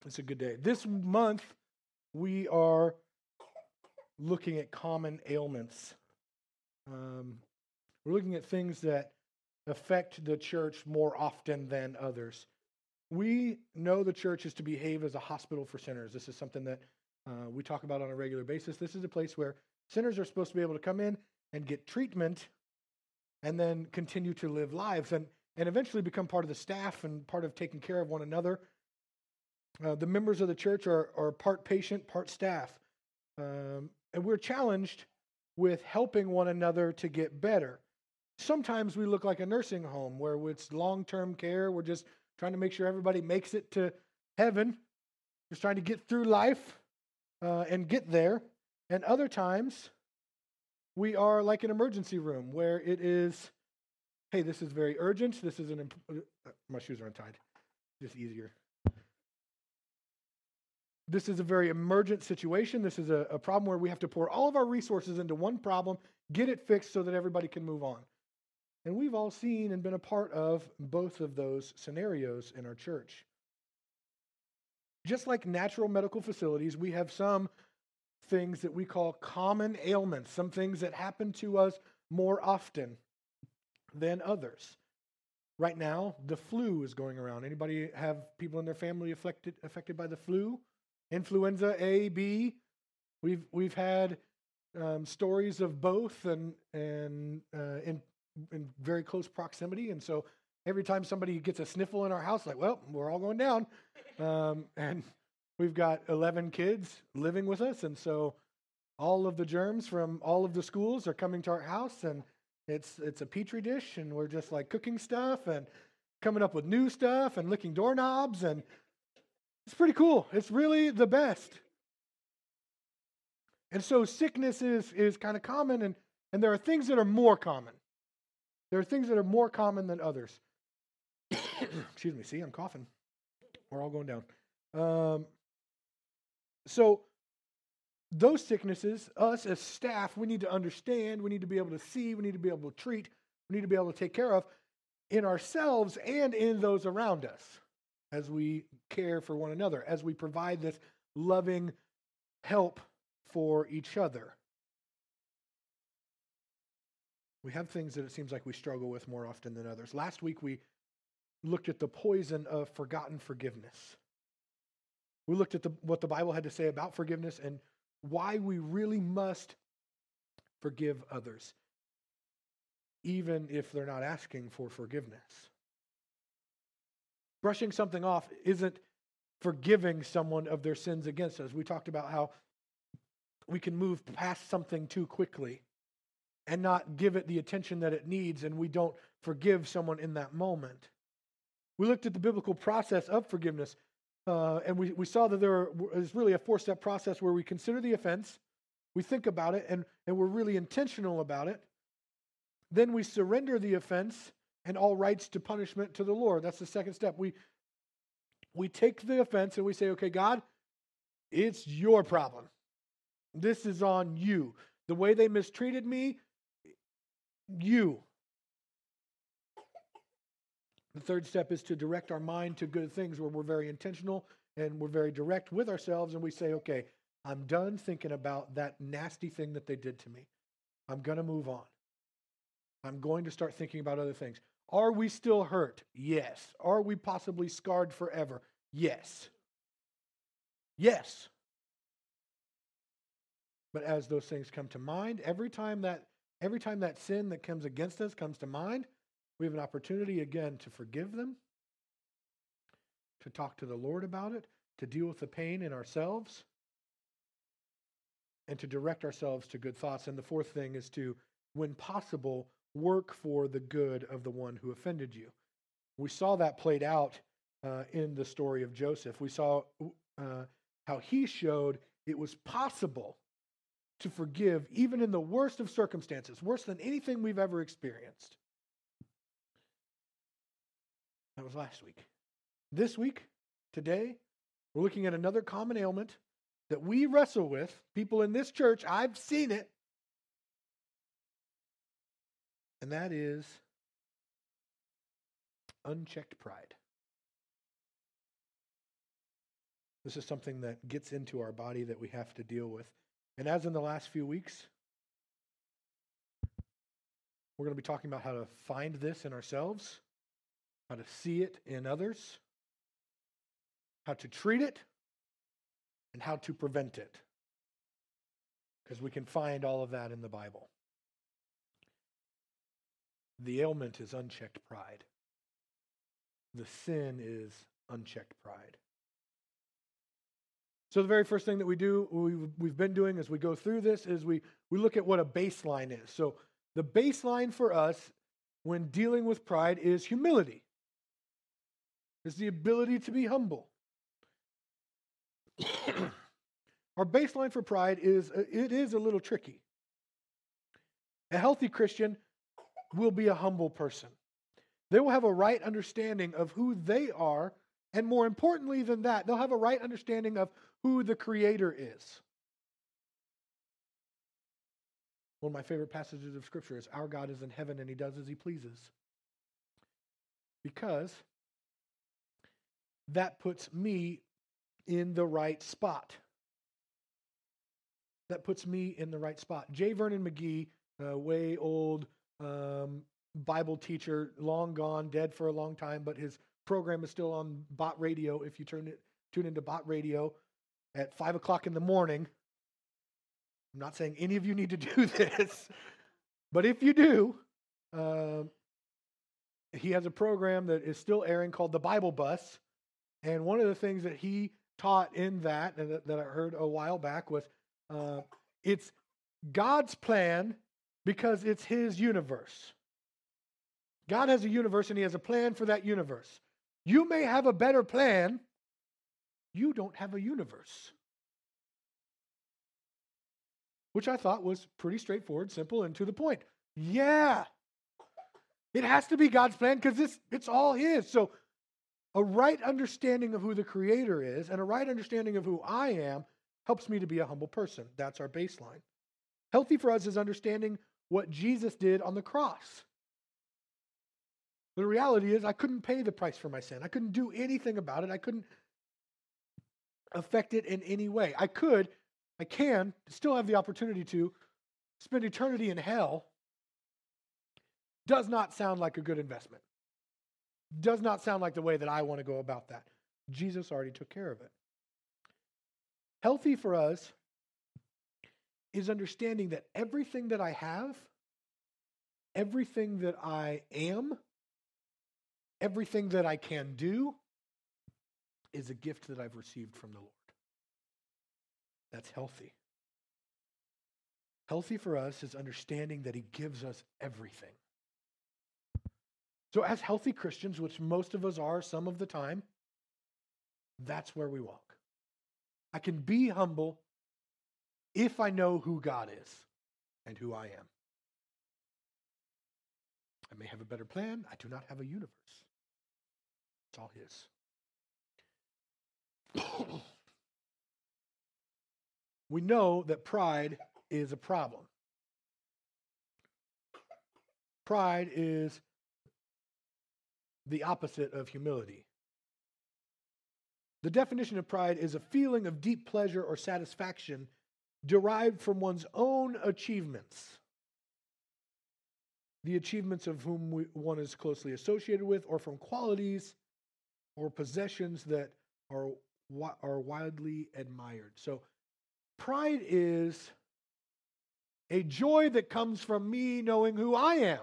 It's a good day. This month, we are looking at common ailments. Um, we're looking at things that affect the church more often than others. We know the church is to behave as a hospital for sinners. This is something that we talk about on a regular basis. This is a place where sinners are supposed to be able to come in and get treatment and then continue to live lives and eventually become part of the staff and part of taking care of one another. The members of the church are part patient, part staff. And we're challenged with helping one another to get better. Sometimes we look like a nursing home where it's long-term care. We're just trying to make sure everybody makes it to heaven, just trying to get through life and get there. And other times we are like an emergency room where it is, hey, this is very urgent. This is my shoes are untied. Just easier. This is a very emergent situation. This is a problem where we have to pour all of our resources into one problem, get it fixed so that everybody can move on. And we've all seen and been a part of both of those scenarios in our church. Just like natural medical facilities, we have some things that we call common ailments, some things that happen to us more often than others. Right now, the flu is going around. Anybody have people in their family affected by the flu? Influenza A, B. We've had stories of both and in very close proximity, and so every time somebody gets a sniffle in our house, like, well, we're all going down, and we've got 11 kids living with us, and so all of the germs from all of the schools are coming to our house, and it's a petri dish, and we're just like cooking stuff and coming up with new stuff and licking doorknobs, and it's pretty cool. It's really the best. And so sickness is kind of common, and there are things that are more common. There are things that are more common than others. Excuse me. See, I'm coughing. We're all going down. So those sicknesses, us as staff, we need to understand, we need to be able to see, we need to be able to treat, we need to be able to take care of in ourselves and in those around us as we care for one another, as we provide this loving help for each other. We have things that it seems like we struggle with more often than others. Last week we looked at the poison of forgotten forgiveness. We looked at what the Bible had to say about forgiveness and why we really must forgive others, even if they're not asking for forgiveness. Brushing something off isn't forgiving someone of their sins against us. We talked about how we can move past something too quickly and not give it the attention that it needs, and we don't forgive someone in that moment. We looked at the biblical process of forgiveness, and we saw that there is really a 4-step process where we consider the offense, we think about it, and we're really intentional about it. Then we surrender the offense and all rights to punishment to the Lord. That's the second step. We take the offense and we say, okay, God, it's your problem. This is on you. The way they mistreated me, you. The third step is to direct our mind to good things where we're very intentional and we're very direct with ourselves and we say, okay, I'm done thinking about that nasty thing that they did to me. I'm going to move on. I'm going to start thinking about other things. Are we still hurt? Yes. Are we possibly scarred forever? Yes. Yes. But as those things come to mind, every time that sin that comes against us comes to mind, we have an opportunity again to forgive them, to talk to the Lord about it, to deal with the pain in ourselves, and to direct ourselves to good thoughts. And the fourth thing is to, when possible, work for the good of the one who offended you. We saw that played out in the story of Joseph. We saw how he showed it was possible to forgive even in the worst of circumstances, worse than anything we've ever experienced. That was last week. This week, today, we're looking at another common ailment that we wrestle with. People in this church, I've seen it. And that is unchecked pride. This is something that gets into our body that we have to deal with. And as in the last few weeks, we're going to be talking about how to find this in ourselves, how to see it in others, how to treat it, and how to prevent it. Because we can find all of that in the Bible. The ailment is unchecked pride. The sin is unchecked pride. So the very first thing that we do, we've been doing as we go through this, is we look at what a baseline is. So the baseline for us when dealing with pride is humility. It's the ability to be humble. Our baseline for pride is a little tricky. A healthy Christian will be a humble person. They will have a right understanding of who they are, and more importantly than that, they'll have a right understanding of who the Creator is. One of my favorite passages of Scripture is, our God is in heaven and He does as He pleases. Because that puts me in the right spot. That puts me in the right spot. J. Vernon McGee, way old Bible teacher, long gone, dead for a long time, but his program is still on Bot Radio. If you tune into Bot Radio at 5 o'clock in the morning, I'm not saying any of you need to do this, but if you do, he has a program that is still airing called The Bible Bus. And one of the things that he taught in that, and that I heard a while back, was it's God's plan because it's His universe. God has a universe and He has a plan for that universe. You may have a better plan. You don't have a universe. Which I thought was pretty straightforward, simple, and to the point. Yeah. It has to be God's plan because it's all His. So a right understanding of who the Creator is and a right understanding of who I am helps me to be a humble person. That's our baseline. Healthy for us is understanding what Jesus did on the cross. The reality is I couldn't pay the price for my sin. I couldn't do anything about it. I couldn't affect it in any way. I can still have the opportunity to spend eternity in hell. Does not sound like a good investment. Does not sound like the way that I want to go about that. Jesus already took care of it. Healthy for us is understanding that everything that I have, everything that I am, everything that I can do is a gift that I've received from the Lord. That's healthy. Healthy for us is understanding that He gives us everything. So as healthy Christians, which most of us are some of the time, that's where we walk. I can be humble if I know who God is and who I am. I may have a better plan. I do not have a universe. It's all His. We know that pride is a problem. Pride is the opposite of humility. The definition of pride is a feeling of deep pleasure or satisfaction derived from one's own achievements. The achievements of whom one is closely associated with, or from qualities or possessions that are widely admired. So pride is a joy that comes from me knowing who I am.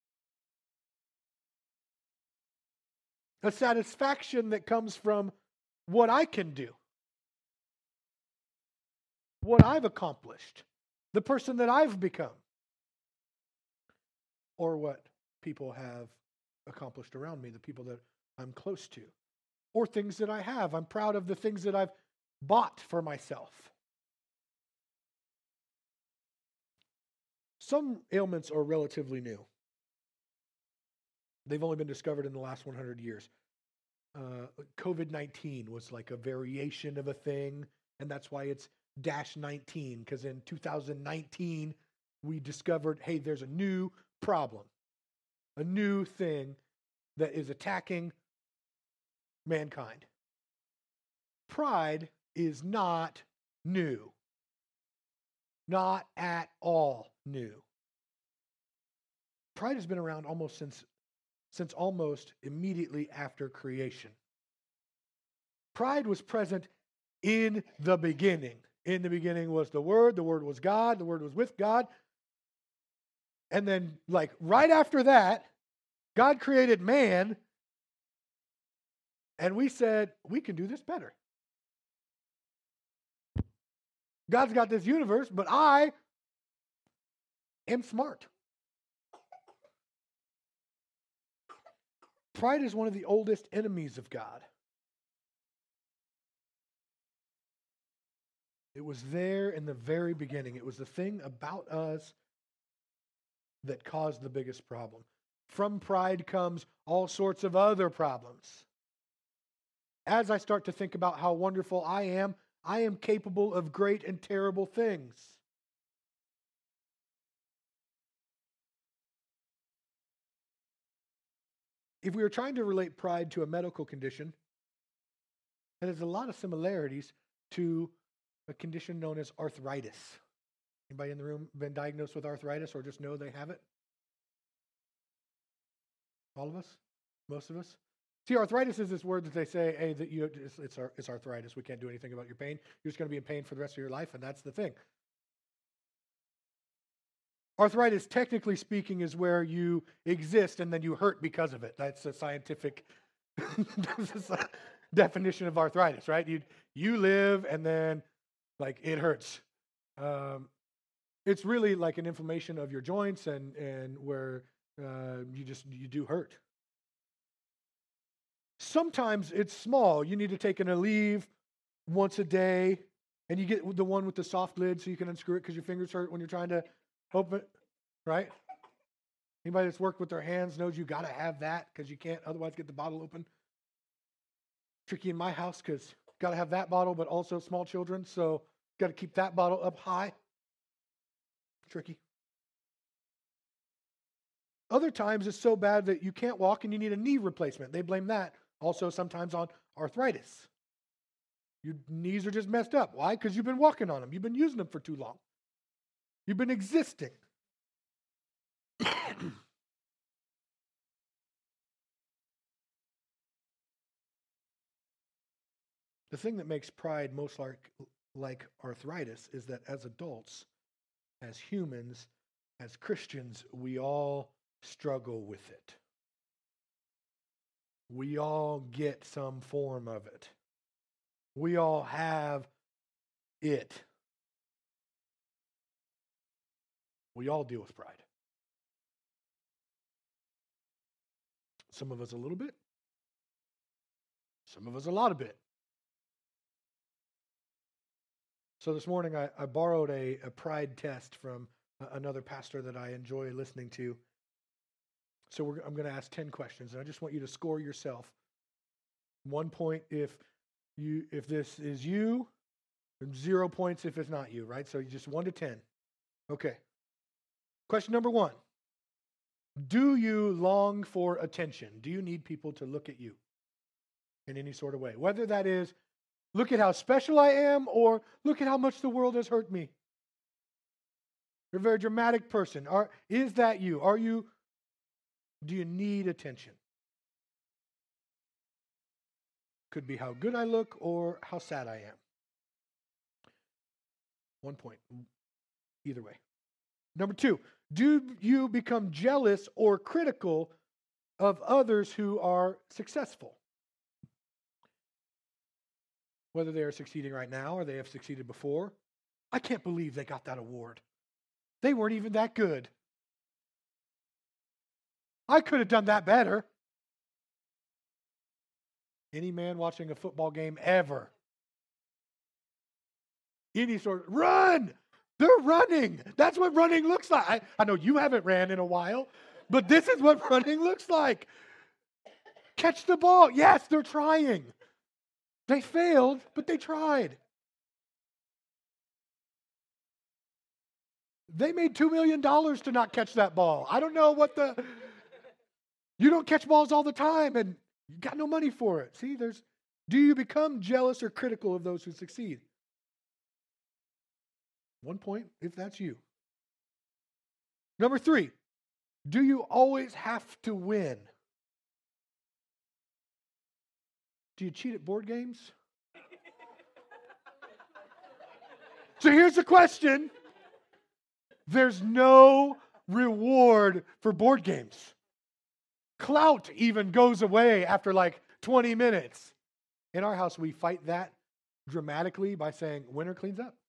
A satisfaction that comes from what I can do. What I've accomplished. The person that I've become. Or what people have accomplished around me, the people that I'm close to. Or things that I have. I'm proud of the things that I've bought for myself. Some ailments are relatively new. They've only been discovered in the last 100 years. COVID-19 was like a variation of a thing, and that's why it's -19, because in 2019, we discovered, hey, there's a new problem, a new thing that is attacking mankind. pride is not new. Not at all new. Pride has been around almost since almost immediately after creation. Pride was present in the beginning. In the beginning was the Word was God, the Word was with God. And then, like, right after that, God created man, and we said, we can do this better. God's got this universe, but I am smart. Pride is one of the oldest enemies of God. It was there in the very beginning. It was the thing about us that caused the biggest problem. From pride comes all sorts of other problems. As I start to think about how wonderful I am capable of great and terrible things. If we were trying to relate pride to a medical condition, it has a lot of similarities to a condition known as arthritis. Anybody in the room been diagnosed with arthritis or just know they have it? All of us? Most of us? See, arthritis is this word that they say, hey, it's arthritis. We can't do anything about your pain. You're just going to be in pain for the rest of your life, and that's the thing. Arthritis, technically speaking, is where you exist and then you hurt because of it. That's a scientific definition of arthritis, right? You live and then, like, it hurts. It's really like an inflammation of your joints and where you do hurt. Sometimes it's small. You need to take an Aleve once a day, and you get the one with the soft lid so you can unscrew it because your fingers hurt when you're trying to open it, right? Anybody that's worked with their hands knows you got to have that because you can't otherwise get the bottle open. Tricky in my house because got to have that bottle, but also small children, so got to keep that bottle up high. Tricky. Other times it's so bad that you can't walk and you need a knee replacement. They blame that also sometimes on arthritis. Your knees are just messed up. Why? Because you've been walking on them. You've been using them for too long. You've been existing. The thing that makes pride most like arthritis is that as adults, as humans, as Christians, we all struggle with it. We all get some form of it. We all have it. We all deal with pride. Some of us a little bit. Some of us a lot of bit. So this morning I borrowed a pride test from another pastor that I enjoy listening to. So I'm going to ask 10 questions, and I just want you to score yourself. 1 point if this is you, and 0 points if it's not you, right? So you just 1 to 10. Okay. Question number 1. Do you long for attention? Do you need people to look at you in any sort of way? Whether that is, look at how special I am, or look at how much the world has hurt me. You're a very dramatic person. Is that you? Do you need attention? Could be how good I look or how sad I am. 1 point. Either way. Number 2, do you become jealous or critical of others who are successful? Whether they are succeeding right now or they have succeeded before. I can't believe they got that award. They weren't even that good. I could have done that better. Any man watching a football game ever. Any sort of, run! They're running. That's what running looks like. I know you haven't ran in a while, but this is what running looks like. Catch the ball. Yes, they're trying. They failed, but they tried. They made $2 million to not catch that ball. I don't know what you don't catch balls all the time, and you got no money for it. See, Do you become jealous or critical of those who succeed? 1 point if that's you. Number 3, do you always have to win? Do you cheat at board games? So here's the question. There's no reward for board games. Clout even goes away after like 20 minutes. In our house, we fight that dramatically by saying, winner cleans up.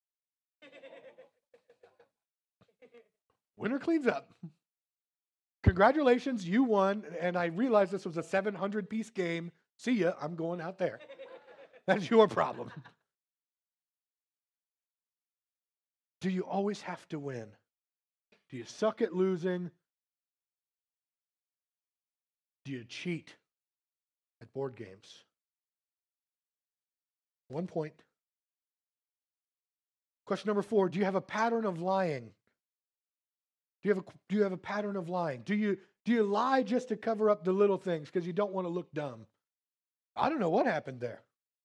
Winner cleans up. Congratulations, you won. And I realized this was a 700-piece game. See ya, I'm going out there. That's your problem. Do you always have to win? Do you suck at losing? Do you cheat at board games? 1 point. Question number 4, do you have a pattern of lying? Do you have a pattern of lying? Do you lie just to cover up the little things because you don't want to look dumb? I don't know what happened there.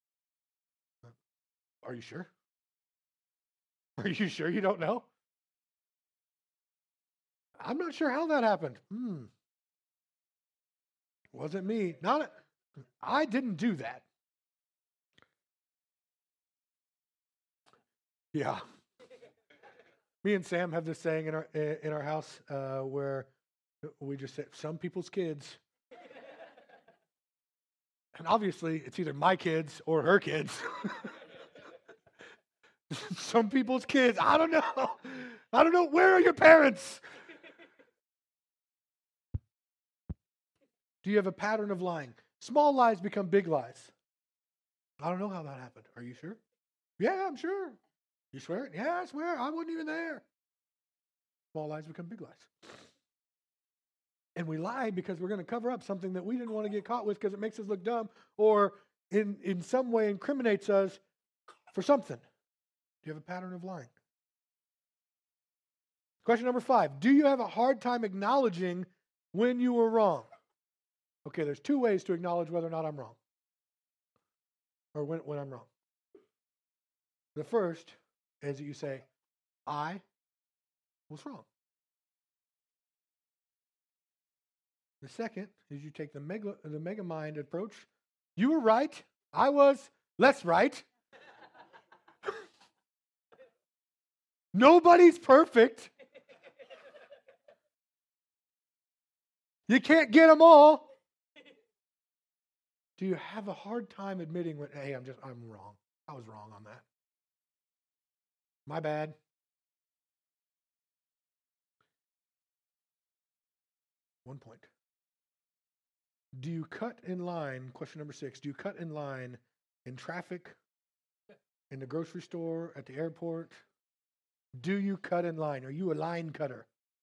Are you sure? Are you sure you don't know? I'm not sure how that happened. Wasn't me. I didn't do that. Yeah. Me and Sam have this saying in our house where we just say, some people's kids. And obviously, it's either my kids or her kids. Some people's kids. I don't know. I don't know. Where are your parents? Do you have a pattern of lying? Small lies become big lies. I don't know how that happened. Are you sure? Yeah, I'm sure. You swear? Yeah, I swear. I wasn't even there. Small lies become big lies. And we lie because we're going to cover up something that we didn't want to get caught with because it makes us look dumb or in some way incriminates us for something. Do you have a pattern of lying? Question number 5. Do you have a hard time acknowledging when you were wrong? Okay, there's 2 ways to acknowledge whether or not I'm wrong. Or when I'm wrong. The first is that you say, I was wrong. The second is you take the mega mind approach. You were right. I was less right. Nobody's perfect. You can't get them all. Do you have a hard time admitting when, hey, I'm wrong. I was wrong on that. My bad. One point. Do you cut in line, question number 6, do you cut in line in traffic, in the grocery store, at the airport? Do you cut in line? Are you a line cutter?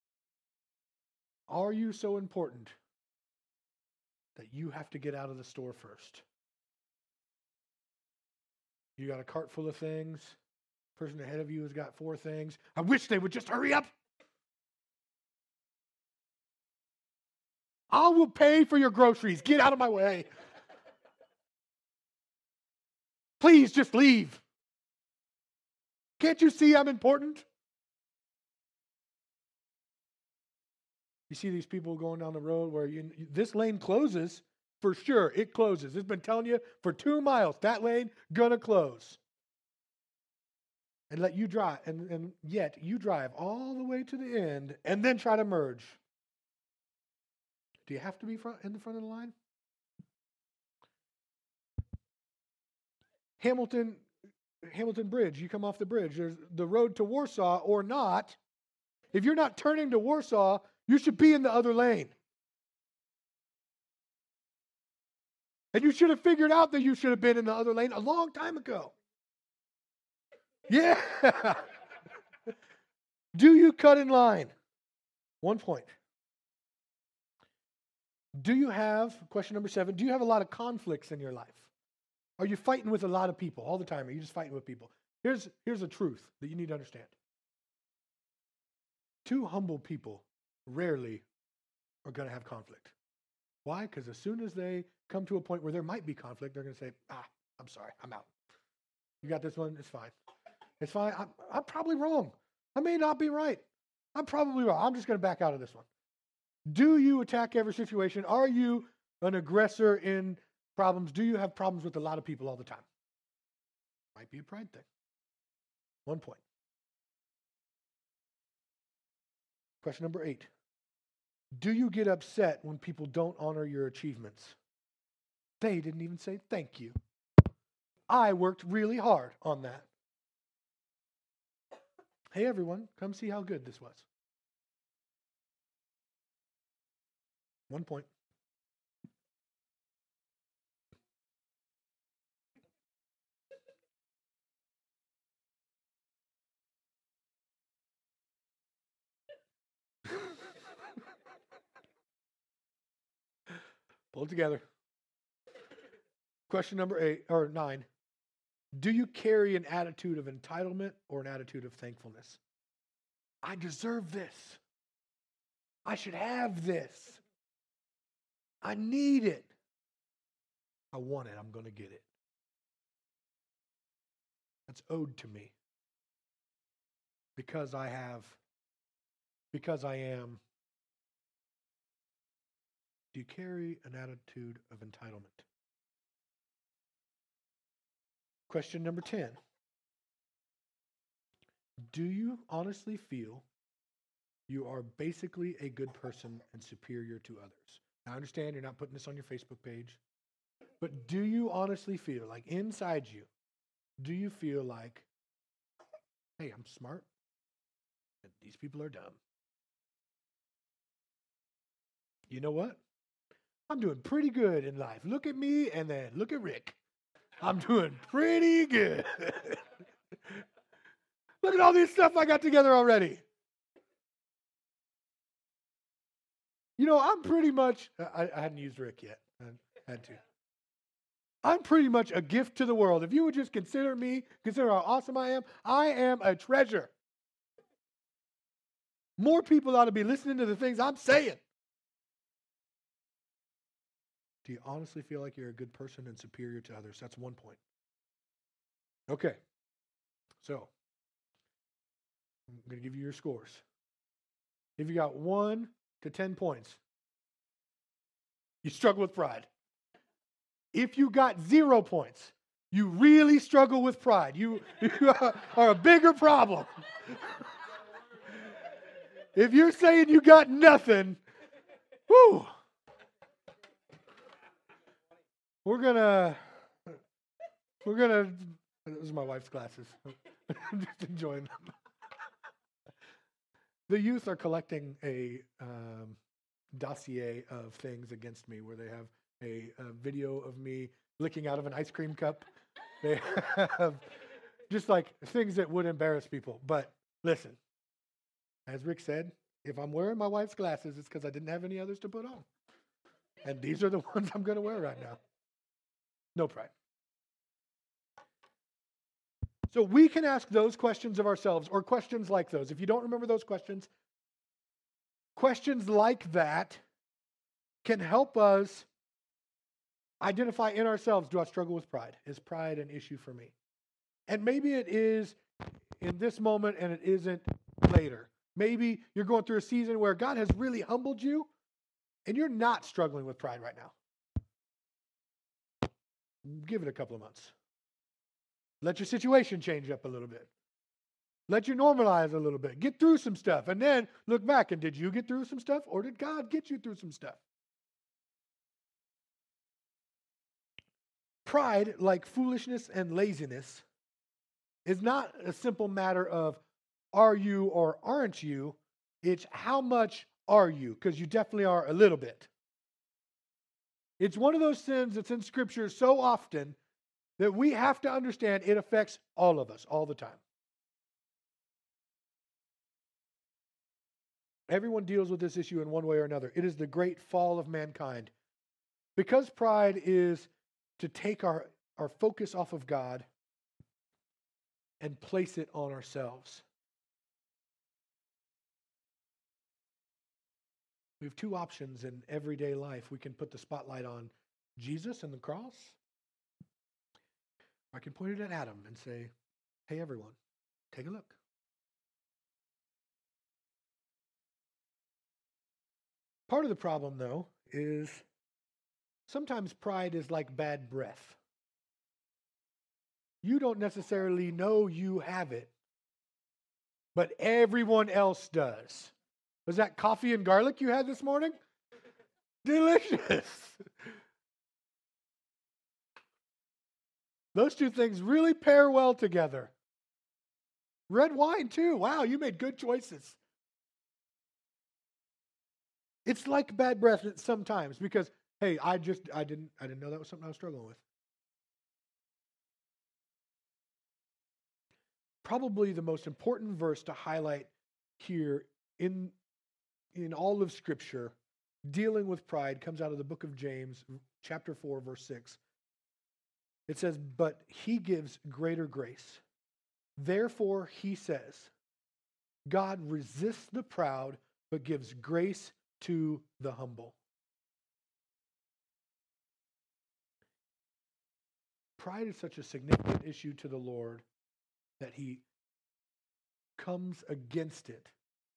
Are you so important that you have to get out of the store first? You got a cart full of things. Person ahead of you has got 4 things. I wish they would just hurry up. I will pay for your groceries. Get out of my way. Please just leave. Can't you see I'm important? You see these people going down the road where this lane closes for sure. It closes. It's been telling you for 2 miles, that lane gonna close. And let you drive, and yet you drive all the way to the end and then try to merge. Do you have to be in the front of the line? Hamilton Bridge, you come off the bridge. There's the road to Warsaw or not. If you're not turning to Warsaw, you should be in the other lane. And you should have figured out that you should have been in the other lane a long time ago. Yeah. Do you cut in line? 1 point. Do you have, question number 7, do you have a lot of conflicts in your life? Are you fighting with a lot of people all the time? Are you just fighting with people? Here's a truth that you need to understand. 2 humble people rarely are going to have conflict. Why? Because as soon as they come to a point where there might be conflict, they're going to say, I'm sorry, I'm out. You got this one? It's fine. It's fine. I'm probably wrong. I may not be right. I'm probably wrong. I'm just going to back out of this one. Do you attack every situation? Are you an aggressor in problems? Do you have problems with a lot of people all the time? Might be a pride thing. 1 point. Question number 8. Do you get upset when people don't honor your achievements? They didn't even say thank you. I worked really hard on that. Hey, everyone, come see how good this was. 1 point. Pull it together. Question number 8 or 9. Do you carry an attitude of entitlement or an attitude of thankfulness? I deserve this. I should have this. I need it. I want it. I'm going to get it. That's owed to me. Because I have. Because I am. Do you carry an attitude of entitlement? Question number 10. Do you honestly feel you are basically a good person and superior to others? Now, I understand you're not putting this on your Facebook page, but do you honestly feel like inside you, do you feel like, hey, I'm smart and these people are dumb? You know what? I'm doing pretty good in life. Look at me and then look at Rick. I'm doing pretty good. Look at all this stuff I got together already. You know, I'm pretty much, I hadn't used Rick yet. I had to. I'm pretty much a gift to the world. If you would just consider me, consider how awesome I am a treasure. More people ought to be listening to the things I'm saying. Do you honestly feel like you're a good person and superior to others? That's 1 point. Okay. So, I'm going to give you your scores. If you got 1 to 10 points, you struggle with pride. If you got 0 points, you really struggle with pride. You are a bigger problem. If you're saying you got nothing, whoo. We're gonna, this is my wife's glasses. I'm just enjoying them. The youth are collecting a dossier of things against me where they have a video of me licking out of an ice cream cup. They have just like things that would embarrass people. But listen, as Rick said, if I'm wearing my wife's glasses, it's because I didn't have any others to put on. And these are the ones I'm going to wear right now. No pride. So we can ask those questions of ourselves or questions like those. If you don't remember those questions, questions like that can help us identify in ourselves, do I struggle with pride? Is pride an issue for me? And maybe it is in this moment and it isn't later. Maybe you're going through a season where God has really humbled you and you're not struggling with pride right now. Give it a couple of months. Let your situation change up a little bit. Let you normalize a little bit. Get through some stuff. And then look back and did you get through some stuff or did God get you through some stuff? Pride, like foolishness and laziness, is not a simple matter of are you or aren't you. It's how much are you, because you definitely are a little bit. It's one of those sins that's in Scripture so often that we have to understand it affects all of us all the time. Everyone deals with this issue in one way or another. It is the great fall of mankind. Because pride is to take our focus off of God and place it on ourselves. We have 2 options in everyday life we can put the spotlight on Jesus and the cross. I can point it at Adam and say, hey, everyone, take a look. Part of the problem, though, is sometimes pride is like bad breath. You don't necessarily know you have it, but everyone else does. Was that coffee and garlic you had this morning? Delicious. Those two things really pair well together. Red wine too. Wow, you made good choices. It's like bad breath sometimes because, hey, I didn't know that was something I was struggling with. Probably the most important verse to highlight here in all of Scripture dealing with pride comes out of the book of James, chapter 4, verse 6. It says, but he gives greater grace. Therefore, he says, God resists the proud, but gives grace to the humble. Pride is such a significant issue to the Lord that he comes against it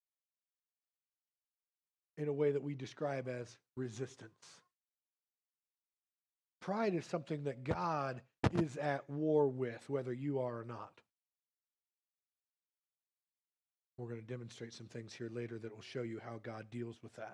in a way that we describe as resistance. Pride is something that God is at war with, whether you are or not. We're going to demonstrate some things here later that will show you how God deals with that.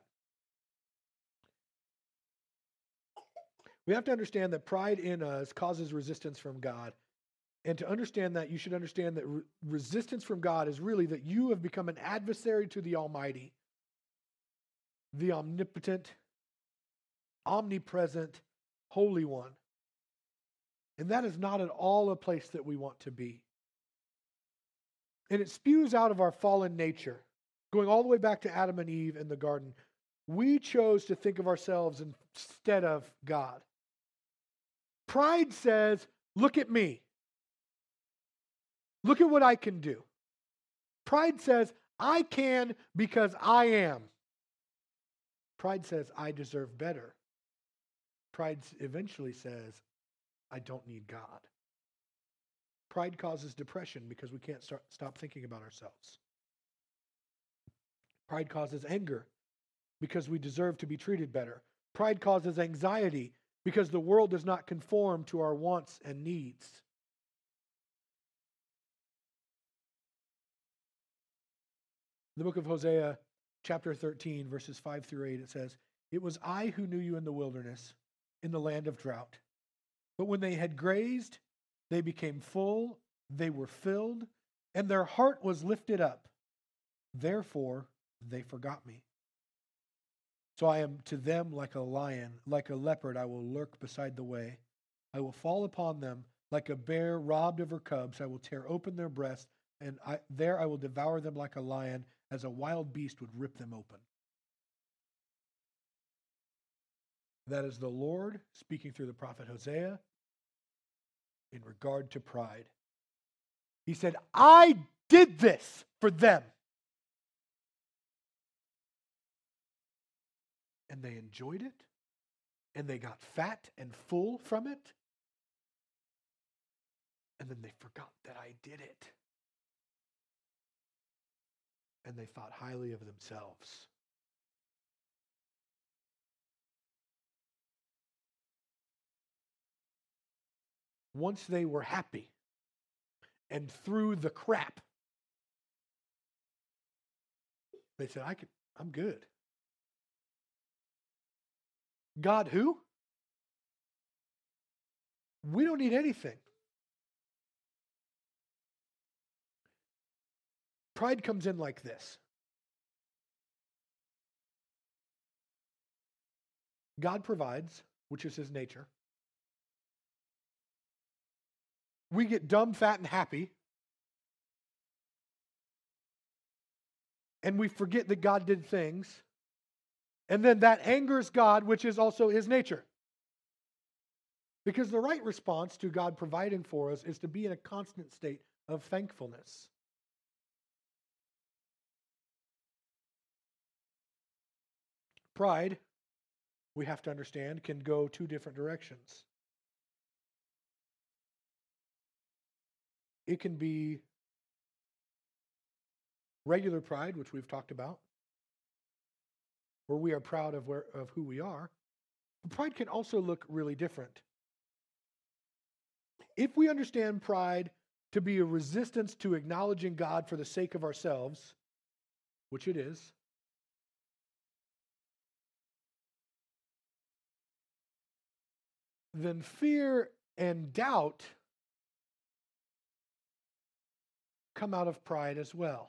We have to understand that pride in us causes resistance from God. And to understand that, you should understand that resistance from God is really that you have become an adversary to the Almighty, the omnipotent, omnipresent, Holy One. And that is not at all a place that we want to be. And it spews out of our fallen nature, going all the way back to Adam and Eve in the garden. We chose to think of ourselves instead of God. Pride says, look at me. Look at what I can do. Pride says, I can because I am. Pride says, I deserve better. Pride eventually says, I don't need God. Pride causes depression because we can't stop thinking about ourselves. Pride causes anger because we deserve to be treated better. Pride causes anxiety because the world does not conform to our wants and needs. In the book of Hosea, chapter 13, verses 5 through 8, it says, it was I who knew you in the wilderness, in the land of drought. But when they had grazed, they became full, they were filled, and their heart was lifted up. Therefore, they forgot me. So I am to them like a lion, like a leopard, I will lurk beside the way. I will fall upon them like a bear robbed of her cubs. I will tear open their breasts, and there I will devour them like a lion, as a wild beast would rip them open. That is the Lord speaking through the prophet Hosea in regard to pride. He said, I did this for them. And they enjoyed it, and they got fat and full from it, and then they forgot that I did it. And they thought highly of themselves. Once they were happy and through the crap, they said, I'm good. God who? We don't need anything. Pride comes in like this. God provides, which is his nature. We get dumb, fat, and happy. And we forget that God did things. And then that angers God, which is also his nature. Because the right response to God providing for us is to be in a constant state of thankfulness. Pride we have to understand, can go two different directions. It can be regular pride, which we've talked about, where we are proud of who we are. But pride can also look really different. If we understand pride to be a resistance to acknowledging God for the sake of ourselves, which it is, then fear and doubt come out of pride as well.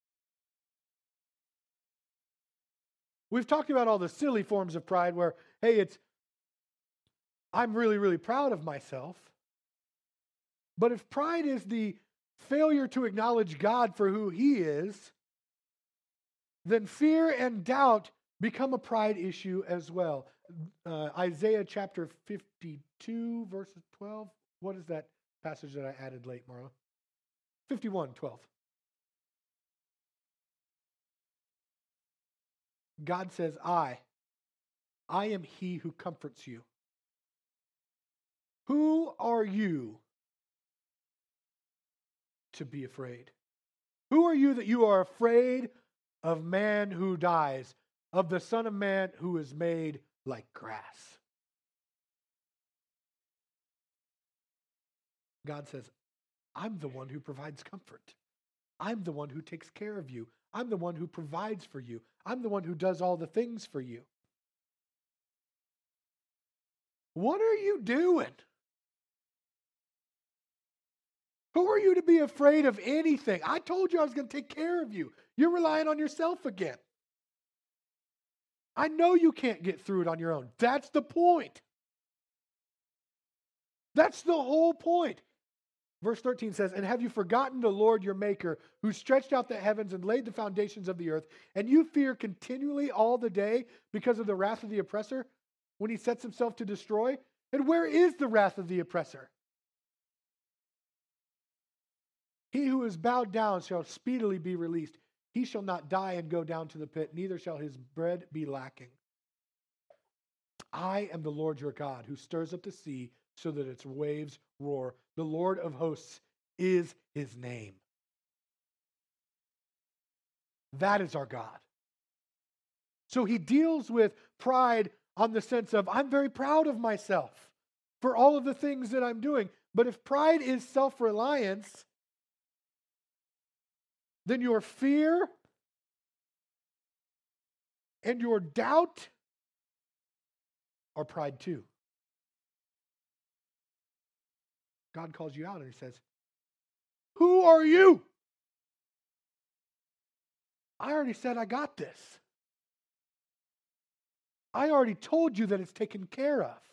We've talked about all the silly forms of pride where, hey, I'm really, really proud of myself. But if pride is the failure to acknowledge God for who He is, then fear and doubt become a pride issue as well. Isaiah chapter 52, verses 12. What is that passage that I added late, Marla? 51:12. God says, I am He who comforts you. Who are you to be afraid? Who are you that you are afraid of man who dies, of the Son of Man who is made like grass? God says, I'm the one who provides comfort. I'm the one who takes care of you. I'm the one who provides for you. I'm the one who does all the things for you. What are you doing? Who are you to be afraid of anything? I told you I was going to take care of you. You're relying on yourself again. I know you can't get through it on your own. That's the point. That's the whole point. Verse 13 says, and have you forgotten the Lord your Maker, who stretched out the heavens and laid the foundations of the earth, and you fear continually all the day because of the wrath of the oppressor when he sets himself to destroy? And where is the wrath of the oppressor? He who is bowed down shall speedily be released. He shall not die and go down to the pit, neither shall his bread be lacking. I am the Lord your God, who stirs up the sea so that its waves roar. The Lord of hosts is his name. That is our God. So he deals with pride on the sense of, I'm very proud of myself for all of the things that I'm doing. But if pride is self-reliance, then your fear and your doubt are pride too. God calls you out and he says, who are you? I already said I got this. I already told you that it's taken care of.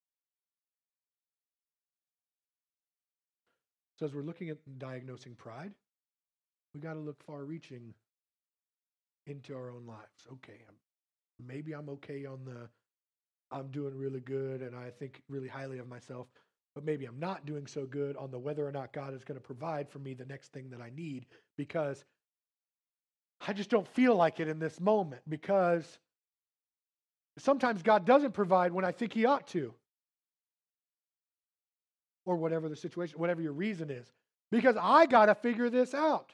So as we're looking at diagnosing pride, we got to look far-reaching into our own lives. Okay, maybe I'm okay on I'm doing really good and I think really highly of myself, but maybe I'm not doing so good on the whether or not God is going to provide for me the next thing that I need, because I just don't feel like it in this moment, because sometimes God doesn't provide when I think he ought to. Or whatever the situation, whatever your reason is. Because I got to figure this out.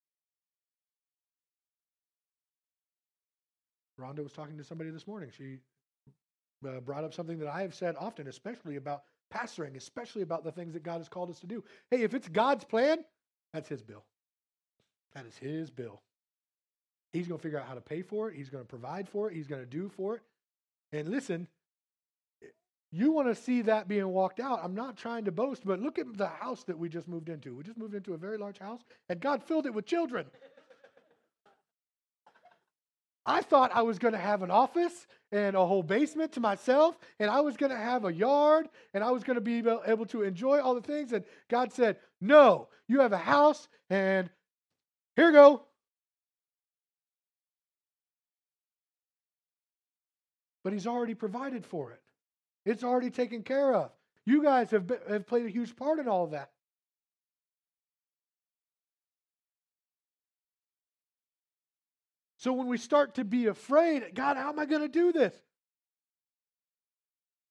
Rhonda was talking to somebody this morning. She brought up something that I have said often, especially about pastoring, especially about the things that God has called us to do. Hey, if it's God's plan, that's his bill. That is his bill. He's going to figure out how to pay for it. He's going to provide for it. He's going to do for it. And listen, you want to see that being walked out. I'm not trying to boast, but look at the house that we just moved into. We just moved into a very large house, and God filled it with children. I thought I was going to have an office and a whole basement to myself, and I was going to have a yard, and I was going to be able to enjoy all the things. And God said, no, you have a house, and here you go. But he's already provided for it. It's already taken care of. You guys have played a huge part in all of that. So when we start to be afraid, God, how am I going to do this?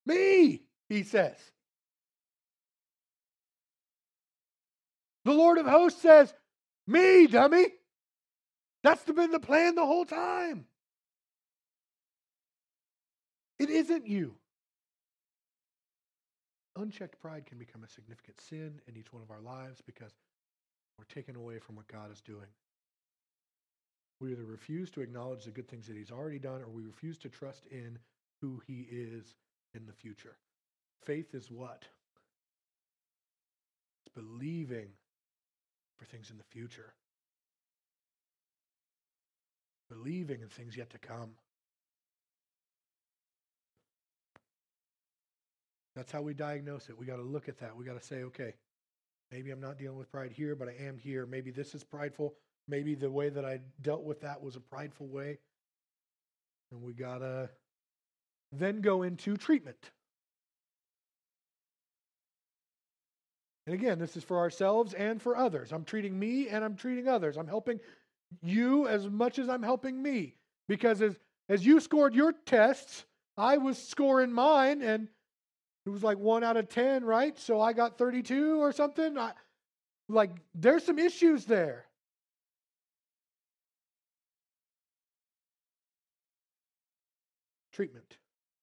Me, he says. The Lord of hosts says, me, dummy. That's been the plan the whole time. It isn't you. Unchecked pride can become a significant sin in each one of our lives because we're taken away from what God is doing. We either refuse to acknowledge the good things that He's already done, or we refuse to trust in who He is in the future. Faith is what? It's believing for things in the future. Believing in things yet to come. That's how we diagnose it. We got to look at that. We got to say, okay, maybe I'm not dealing with pride here, but I am here. Maybe this is prideful. Maybe the way that I dealt with that was a prideful way. And we got to then go into treatment. And again, this is for ourselves and for others. I'm treating me and I'm treating others. I'm helping you as much as I'm helping me. Because as you scored your tests, I was scoring mine, and it was like 1 out of 10, right? So I got 32 or something. There's some issues there. Treatment.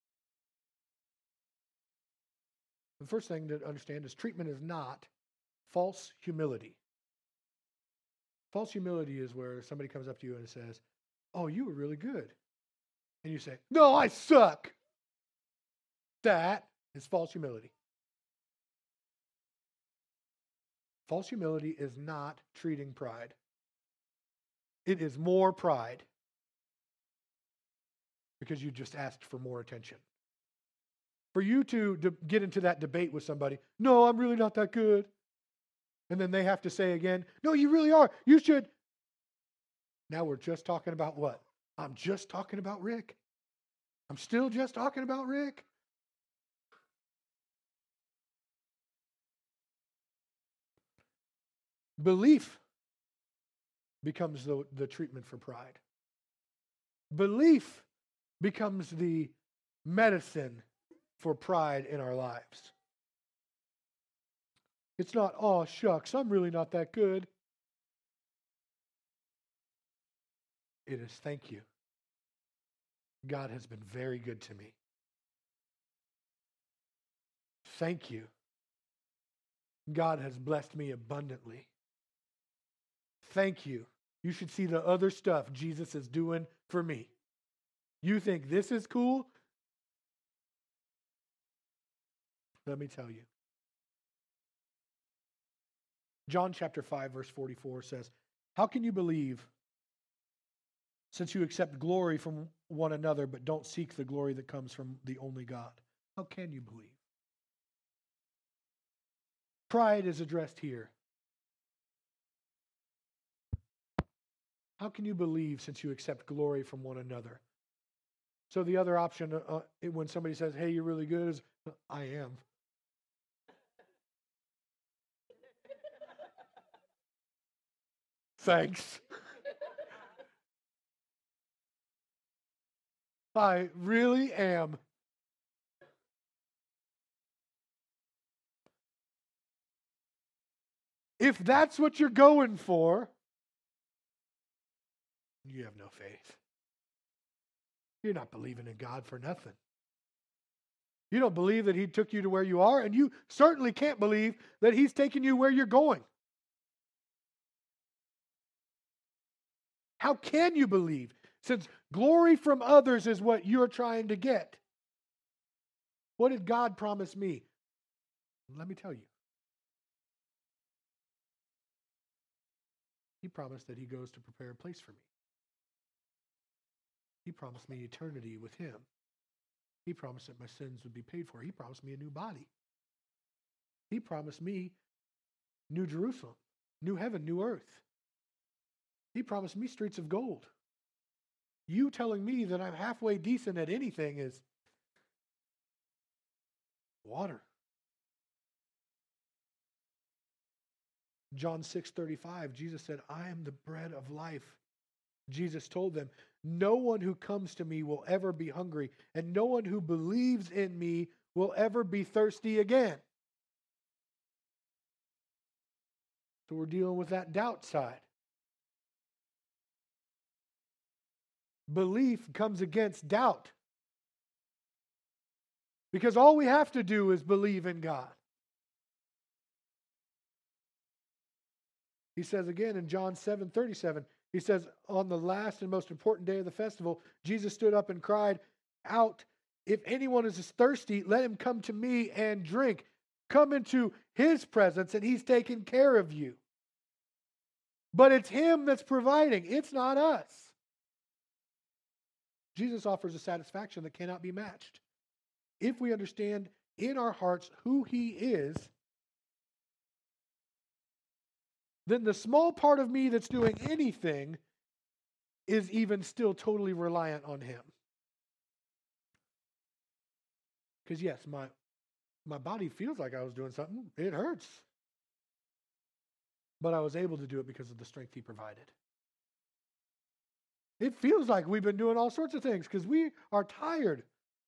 The first thing to understand is treatment is not false humility. False humility is where somebody comes up to you and says, oh, you were really good. And you say, no, I suck. That is false humility. False humility is not treating pride. It is more pride because you just asked for more attention. For you to get into that debate with somebody, no, I'm really not that good. And then they have to say again, no, you really are. You should. Now we're just talking about what? I'm just talking about Rick. I'm still just talking about Rick. Belief becomes the treatment for pride. Belief becomes the medicine for pride in our lives. It's not, oh, shucks, I'm really not that good. It is, thank you. God has been very good to me. Thank you. God has blessed me abundantly. Thank you. You should see the other stuff Jesus is doing for me. You think this is cool? Let me tell you. John chapter 5, verse 44 says, how can you believe since you accept glory from one another but don't seek the glory that comes from the only God? How can you believe? Pride is addressed here. How can you believe since you accept glory from one another? So the other option, when somebody says, hey, you're really good, is, I am. Thanks. I really am. If that's what you're going for, you have no faith. You're not believing in God for nothing. You don't believe that He took you to where you are, and you certainly can't believe that He's taking you where you're going. How can you believe? Since glory from others is what you're trying to get. What did God promise me? Let me tell you. He promised that He goes to prepare a place for me. He promised me eternity with Him. He promised that my sins would be paid for. He promised me a new body. He promised me New Jerusalem, new heaven, new earth. He promised me streets of gold. You telling me that I'm halfway decent at anything is water. John 6:35, Jesus said, I am the bread of life. Jesus told them, no one who comes to me will ever be hungry, and no one who believes in me will ever be thirsty again. So we're dealing with that doubt side. Belief comes against doubt. Because all we have to do is believe in God. He says again in John 7:37, he says, on the last and most important day of the festival, Jesus stood up and cried out, if anyone is thirsty, let him come to me and drink. Come into his presence and he's taking care of you. But it's him that's providing. It's not us. Jesus offers a satisfaction that cannot be matched. If we understand in our hearts who he is, then the small part of me that's doing anything is even still totally reliant on him. Because yes, my body feels like I was doing something. It hurts. But I was able to do it because of the strength he provided. It feels like we've been doing all sorts of things because we are tired.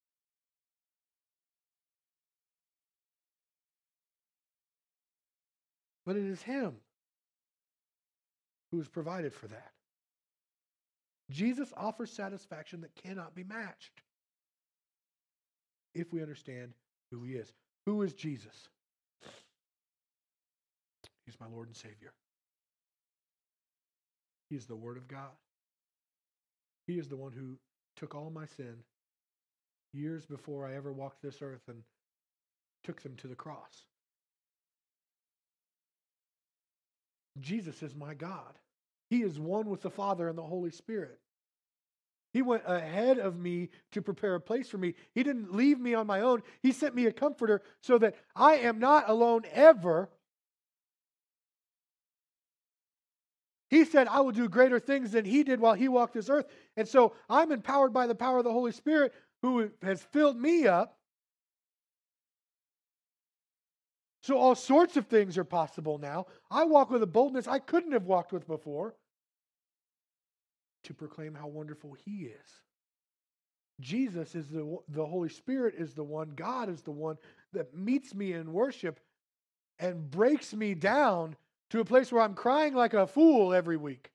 But it is him who has provided for that. Jesus offers satisfaction that cannot be matched if we understand who he is. Who is Jesus? He's my Lord and Savior. He is the Word of God. He is the one who took all my sin years before I ever walked this earth and took them to the cross. Jesus is my God. He is one with the Father and the Holy Spirit. He went ahead of me to prepare a place for me. He didn't leave me on my own. He sent me a comforter so that I am not alone ever. He said, I will do greater things than he did while he walked this earth. And so I'm empowered by the power of the Holy Spirit who has filled me up. So all sorts of things are possible now. I walk with a boldness I couldn't have walked with before to proclaim how wonderful he is. Jesus is the Holy Spirit is the one, God is the one that meets me in worship and breaks me down to a place where I'm crying like a fool every week.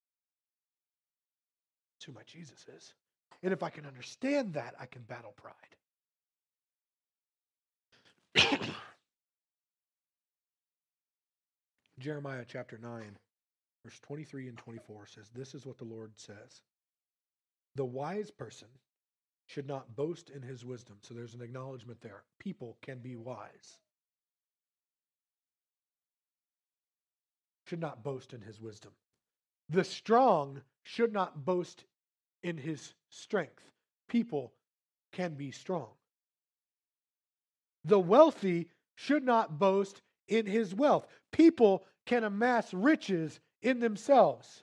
That's who my Jesus is. And if I can understand that, I can battle pride. Jeremiah chapter 9, verse 23 and 24 says, this is what the Lord says. The wise person should not boast in his wisdom. So there's an acknowledgement there. People can be wise. Should not boast in his wisdom. The strong should not boast in his strength. People can be strong. The wealthy should not boast in his wealth. People can amass riches in themselves.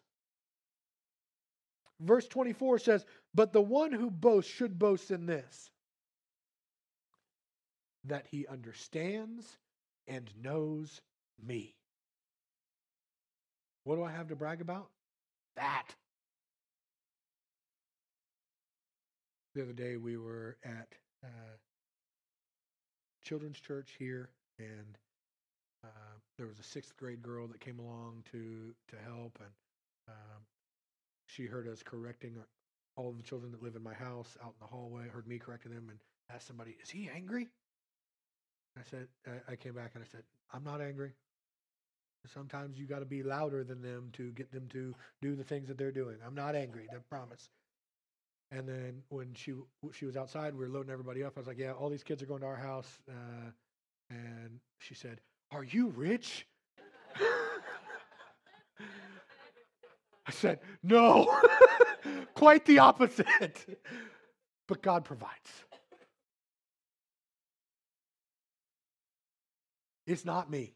Verse 24 says, but the one who boasts should boast in this, that he understands and knows me. What do I have to brag about? That. The other day we were at children's church here, and there was a 6th grade girl that came along to help, and she heard us correcting all of the children that live in my house out in the hallway, heard me correcting them, and asked somebody, is he angry? I came back and I said, I'm not angry. Sometimes you got to be louder than them to get them to do the things that they're doing. I'm not angry, I promise. And then when she was outside, we were loading everybody up. I was like, yeah, all these kids are going to our house. And she said, are you rich? I said, no, quite the opposite. But God provides. It's not me.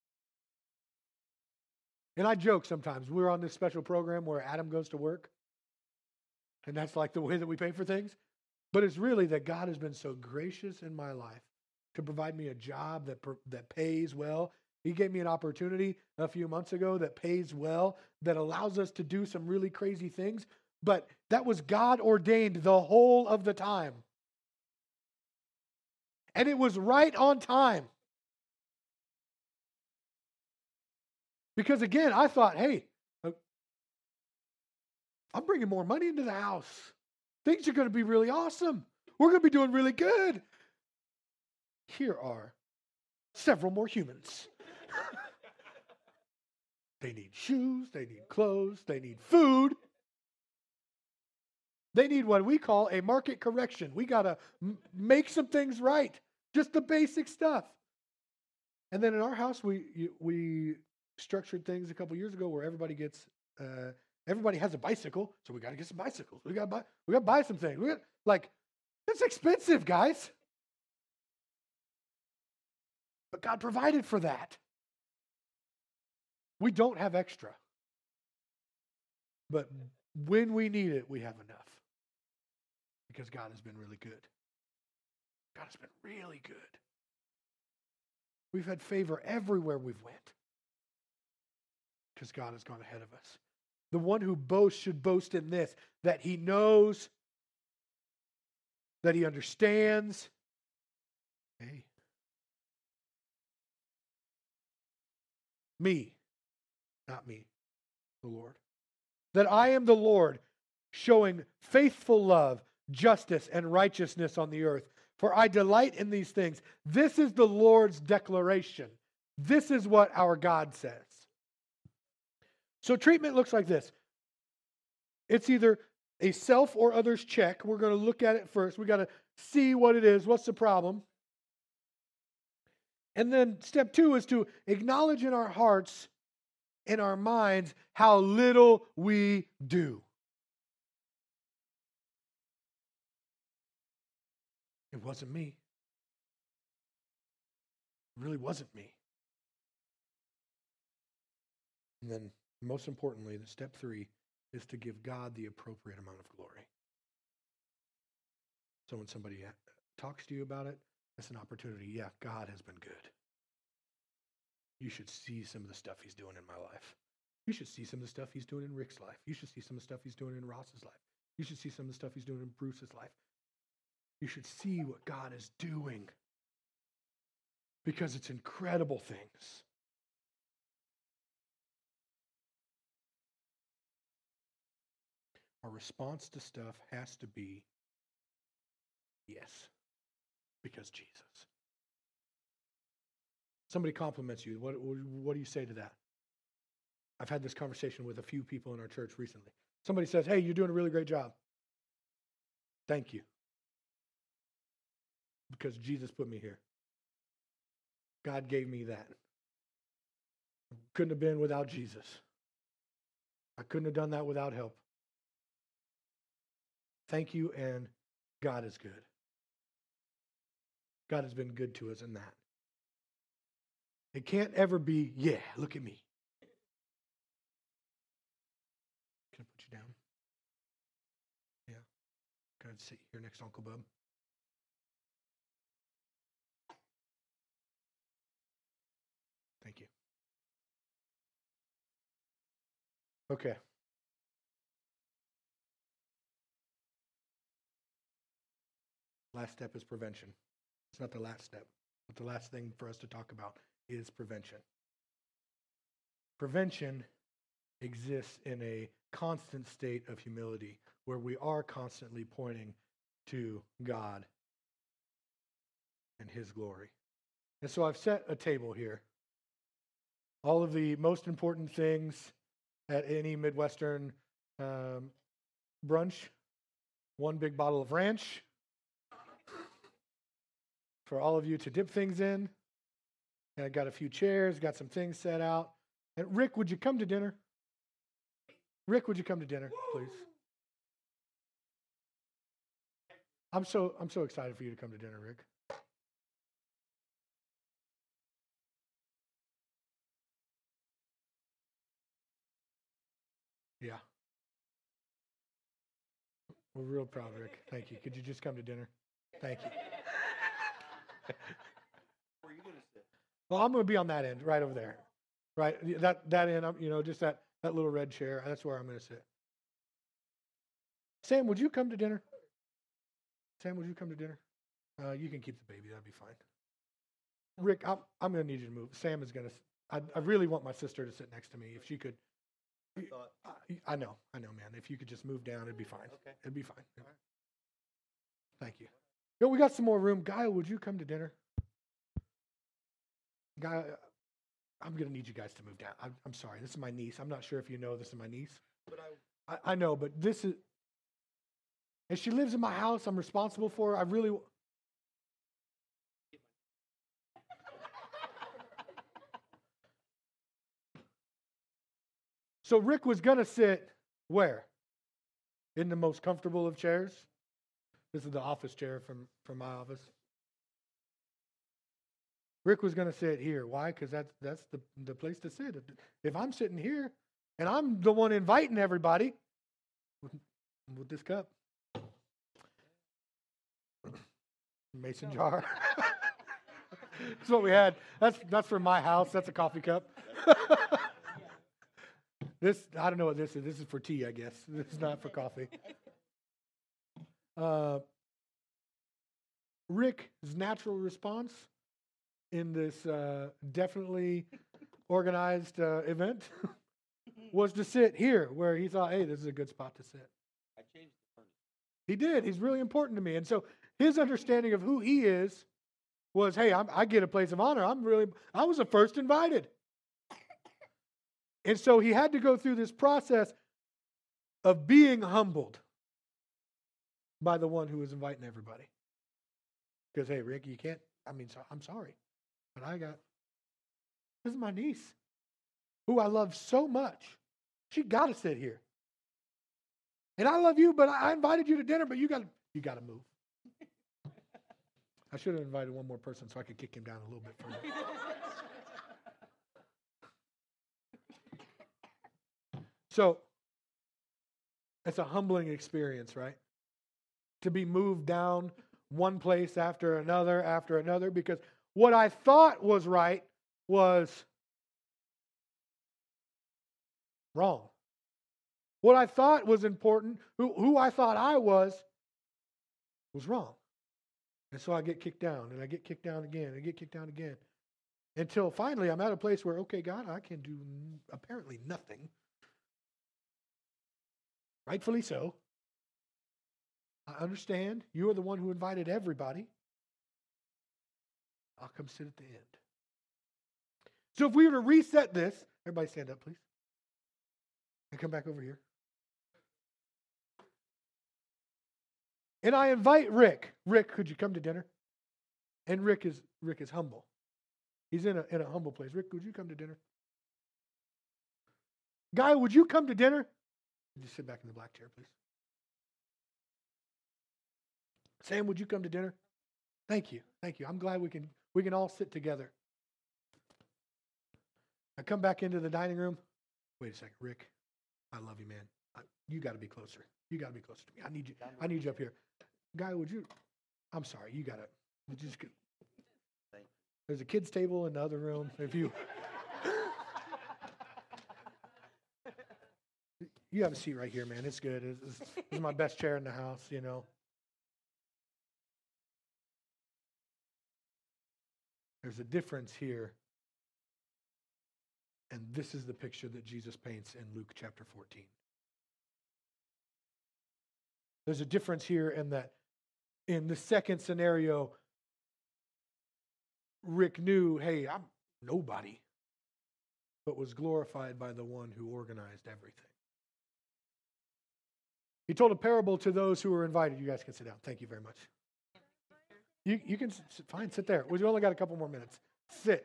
And I joke sometimes. We're on this special program where Adam goes to work. And that's like the way that we pay for things. But it's really that God has been so gracious in my life to provide me a job that pays well. He gave me an opportunity a few months ago that pays well, that allows us to do some really crazy things. But that was God ordained the whole of the time. And it was right on time. Because again, I thought, hey, I'm bringing more money into the house. Things are going to be really awesome. We're going to be doing really good. Here are several more humans. They need shoes, they need clothes, they need food. They need what we call a market correction. We got to make some things right. Just the basic stuff. And then in our house, we structured things a couple years ago where everybody has a bicycle, so we got to get some bicycles. We got to buy some things. It's expensive, guys. But God provided for that. We don't have extra. But when we need it, we have enough. Because God has been really good. God has been really good. We've had favor everywhere we've went. Because God has gone ahead of us. The one who boasts should boast in this, that he knows, that he understands. Hey. Me, not me, the Lord. That I am the Lord, showing faithful love, justice, and righteousness on the earth. For I delight in these things. This is the Lord's declaration. This is what our God says. So treatment looks like this. It's either a self or others check. We're going to look at it first. We got to see what it is. What's the problem? And then step 2 is to acknowledge in our hearts, in our minds, how little we do. It wasn't me. It really wasn't me. And then, most importantly, the step 3 is to give God the appropriate amount of glory. So when somebody talks to you about it, that's an opportunity. Yeah, God has been good. You should see some of the stuff he's doing in my life. You should see some of the stuff he's doing in Rick's life. You should see some of the stuff he's doing in Ross's life. You should see some of the stuff he's doing in Bruce's life. You should see what God is doing. Because it's incredible things. Our response to stuff has to be yes, because Jesus. Somebody compliments you. What do you say to that? I've had this conversation with a few people in our church recently. Somebody says, hey, you're doing a really great job. Thank you. Because Jesus put me here. God gave me that. Couldn't have been without Jesus. I couldn't have done that without help. Thank you, and God is good. God has been good to us in that. It can't ever be, yeah, look at me. Can I put you down? Yeah. Can I sit here next to Uncle Bub? Thank you. Okay. Last step is prevention. It's not the last step, but the last thing for us to talk about is prevention. Prevention exists in a constant state of humility where we are constantly pointing to God and his glory. And so I've set a table here. All of the most important things at any Midwestern brunch. One big bottle of ranch for all of you to dip things in. And I got a few chairs, got some things set out. And Rick, would you come to dinner? Rick, would you come to dinner, please? I'm so excited for you to come to dinner, Rick. Yeah. We're real proud, Rick. Thank you. Could you just come to dinner? Thank you. Where are you going to sit? Well, I'm going to be on that end, right over there. Right, that end, just that little red chair. That's where I'm going to sit. Sam, would you come to dinner? Sam, would you come to dinner? You can keep the baby. That'd be fine. Rick, I'm going to need you to move. Sam is going to. I really want my sister to sit next to me. If she could. I know, man. If you could just move down, it'd be fine. Okay. It'd be fine. Right. Thank you. Yo, we got some more room. Guy, would you come to dinner? Guy, I'm going to need you guys to move down. I'm sorry. This is my niece. I'm not sure if you know this is my niece. But I know, but this is. And she lives in my house. I'm responsible for her. I really. So Rick was going to sit where? In the most comfortable of chairs. This is the office chair from my office. Rick was going to sit here. Why? Because that's the place to sit. If I'm sitting here and I'm the one inviting everybody with this cup. Mason jar. That's what we had. That's from my house. That's a coffee cup. This, I don't know what this is. This is for tea, I guess. This is not for coffee. Rick's natural response in this definitely organized event was to sit here where he thought, hey, this is a good spot to sit. I changed the furniture. He did. He's really important to me. And so his understanding of who he is was, hey, I get a place of honor. I was the first invited. And so he had to go through this process of being humbled by the one who was inviting everybody. Because, hey, Rick, you can't, I'm sorry, but this is my niece, who I love so much. She got to sit here. And I love you, but I invited you to dinner, but you got to move. I should have invited one more person so I could kick him down a little bit further. So, it's a humbling experience, right? To be moved down one place after another, because what I thought was right was wrong. What I thought was important, who I thought I was wrong. And so I get kicked down, and I get kicked down again, and I get kicked down again. Until finally I'm at a place where, okay, God, I can do apparently nothing. Rightfully so. I understand. You are the one who invited everybody. I'll come sit at the end. So if we were to reset this, everybody stand up, please. And come back over here. And I invite Rick. Rick, could you come to dinner? And Rick is humble. He's in a humble place. Rick, would you come to dinner? Guy, would you come to dinner? Just sit back in the black chair, please. Sam, would you come to dinner? Thank you. Thank you. I'm glad we can all sit together. I come back into the dining room. Wait a second, Rick. I love you, man. You got to be closer. You got to be closer to me. I need you up here. Guy, would you? I'm sorry. You got to. There's a kids' table in the other room. If you. You have a seat right here, man. It's good. This is my best chair in the house, you know. There's a difference here. And this is the picture that Jesus paints in Luke chapter 14. There's a difference here in that in the second scenario, Rick knew, hey, I'm nobody, but was glorified by the one who organized everything. He told a parable to those who were invited. You guys can sit down. Thank you very much. You can sit there. We've only got a couple more minutes. Sit.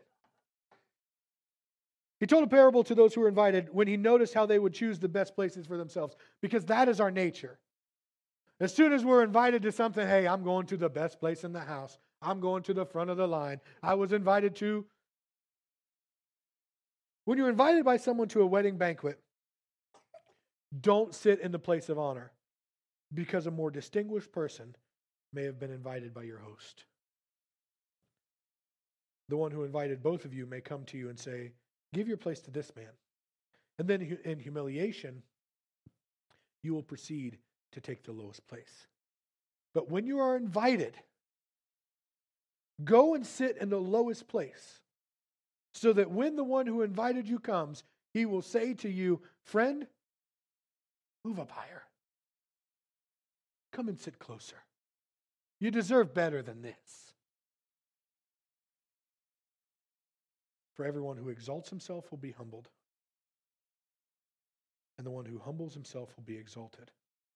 He told a parable to those who were invited when he noticed how they would choose the best places for themselves, because that is our nature. As soon as we're invited to something, hey, I'm going to the best place in the house. I'm going to the front of the line. I was invited to. When you're invited by someone to a wedding banquet, don't sit in the place of honor, because a more distinguished person may have been invited by your host. The one who invited both of you may come to you and say, give your place to this man. And then in humiliation, you will proceed to take the lowest place. But when you are invited, Go and sit in the lowest place, so that when the one who invited you comes, he will say to you, friend, move up higher. Come and sit closer. You deserve better than this. For everyone who exalts himself will be humbled, and the one who humbles himself will be exalted.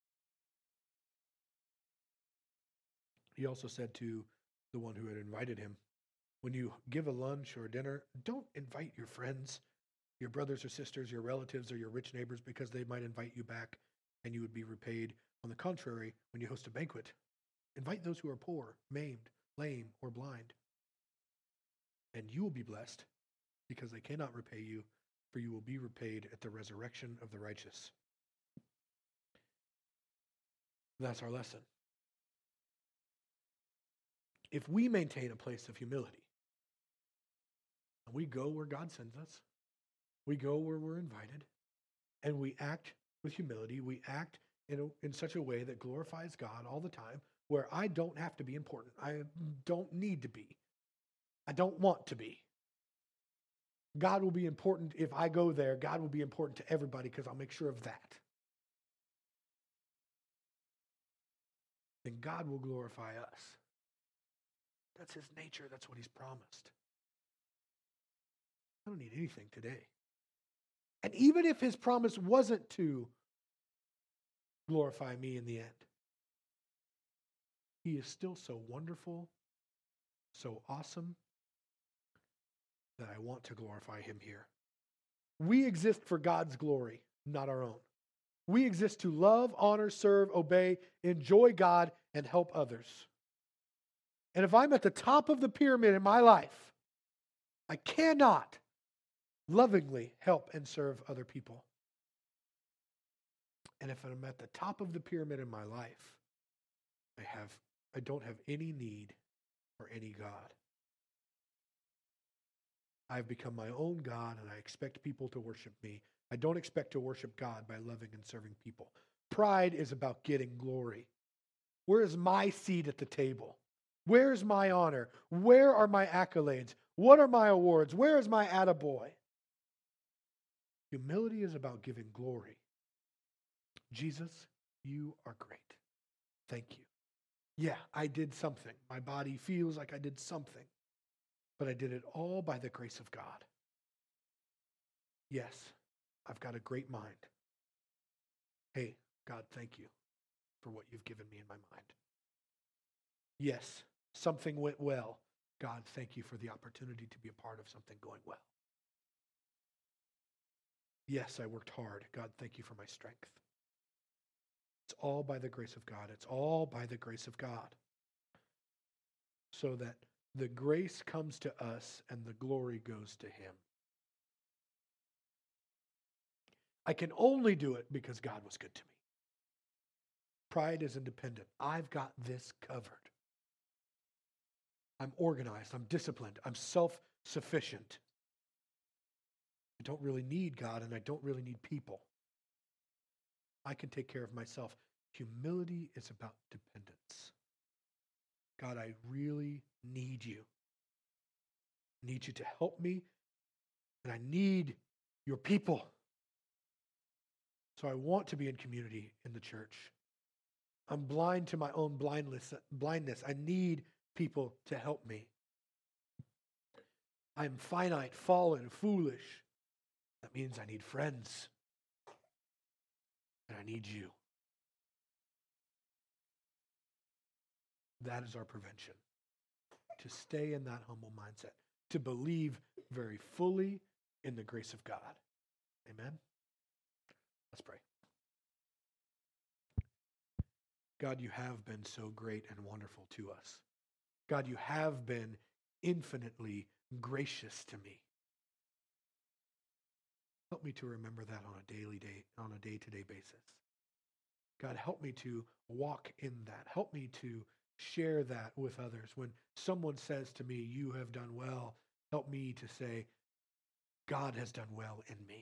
He also said to the one who had invited him, when you give a lunch or a dinner, don't invite your friends, your brothers or sisters, your relatives, or your rich neighbors, because they might invite you back and you would be repaid. On the contrary, when you host a banquet, invite those who are poor, maimed, lame, or blind, and you will be blessed, because they cannot repay you, for you will be repaid at the resurrection of the righteous. That's our lesson. If we maintain a place of humility, and we go where God sends us, we go where we're invited, and we act with humility, we act in such a way that glorifies God all the time, where I don't have to be important. I don't need to be. I don't want to be. God will be important if I go there. God will be important to everybody because I'll make sure of that. Then God will glorify us. That's his nature. That's what he's promised. I don't need anything today. And even if his promise wasn't to glorify me in the end, he is still so wonderful, so awesome, that I want to glorify him here. We exist for God's glory, not our own. We exist to love, honor, serve, obey, enjoy God, and help others. And if I'm at the top of the pyramid in my life, I cannot lovingly help and serve other people. And if I'm at the top of the pyramid in my life, I don't have any need for any God. I've become my own God, and I expect people to worship me. I don't expect to worship God by loving and serving people. Pride is about getting glory. Where is my seat at the table? Where is my honor? Where are my accolades? What are my awards? Where is my attaboy? Humility is about giving glory. Jesus, you are great. Thank you. Yeah, I did something. My body feels like I did something. But I did it all by the grace of God. Yes, I've got a great mind. Hey, God, thank you for what you've given me in my mind. Yes, something went well. God, thank you for the opportunity to be a part of something going well. Yes, I worked hard. God, thank you for my strength. It's all by the grace of God. It's all by the grace of God. So that the grace comes to us and the glory goes to him. I can only do it because God was good to me. Pride is independent. I've got this covered. I'm organized. I'm disciplined. I'm self-sufficient. I don't really need God, and I don't really need people. I can take care of myself. Humility is about dependence. God, I really need you. I need you to help me, and I need your people. So I want to be in community in the church. I'm blind to my own blindness. I need people to help me. I'm finite, fallen, foolish. That means I need friends. And I need you. That is our prevention. To stay in that humble mindset. To believe very fully in the grace of God. Amen? Let's pray. God, you have been so great and wonderful to us. God, you have been infinitely gracious to me. Help me to remember that on a day-to-day basis. God, help me to walk in that. Help me to share that with others. When someone says to me, you have done well, help me to say, God has done well in me.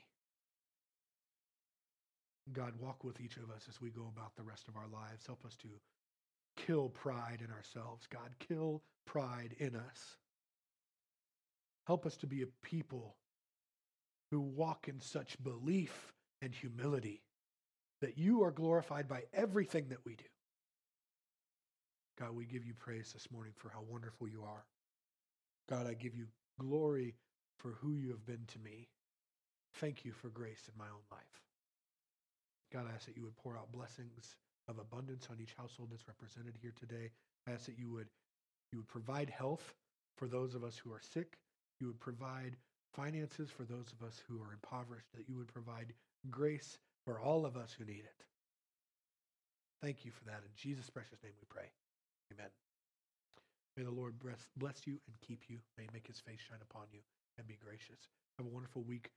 God, walk with each of us as we go about the rest of our lives. Help us to kill pride in ourselves, God. Kill pride in us. Help us to be a people who walk in such belief and humility that you are glorified by everything that we do. God, we give you praise this morning for how wonderful you are. God, I give you glory for who you have been to me. Thank you for grace in my own life. God, I ask that you would pour out blessings of abundance on each household that's represented here today. I ask that you would provide health for those of us who are sick. You would provide finances for those of us who are impoverished, that you would provide grace for all of us who need it. Thank you for that. In Jesus' precious name we pray. Amen. May the Lord bless you and keep you. May he make his face shine upon you and be gracious. Have a wonderful week.